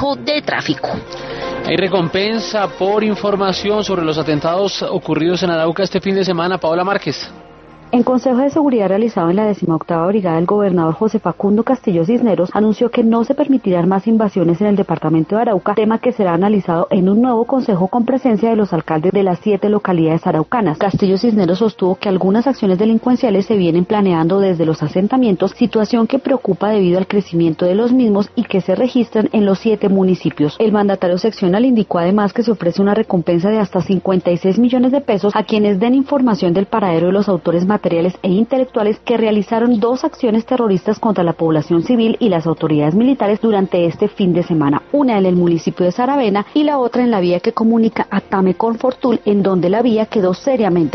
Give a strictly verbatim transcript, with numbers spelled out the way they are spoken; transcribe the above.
tipo de tráfico. Hay recompensa por información sobre los atentados ocurridos en Arauca este fin de semana. Paola Márquez. En Consejo de Seguridad realizado en la decimoctava Brigada, el gobernador José Facundo Castillo Cisneros anunció que no se permitirán más invasiones en el departamento de Arauca, tema que será analizado en un nuevo consejo con presencia de los alcaldes de las siete localidades araucanas. Castillo Cisneros sostuvo que algunas acciones delincuenciales se vienen planeando desde los asentamientos, situación que preocupa debido al crecimiento de los mismos y que se registran en los siete municipios. El mandatario seccional indicó además que se ofrece una recompensa de hasta cincuenta y seis millones de pesos a quienes den información del paradero de los autores materiales materiales e intelectuales que realizaron dos acciones terroristas contra la población civil y las autoridades militares durante este fin de semana, una en el municipio de Saravena y la otra en la vía que comunica Atame con Fortul, en donde la vía quedó seriamente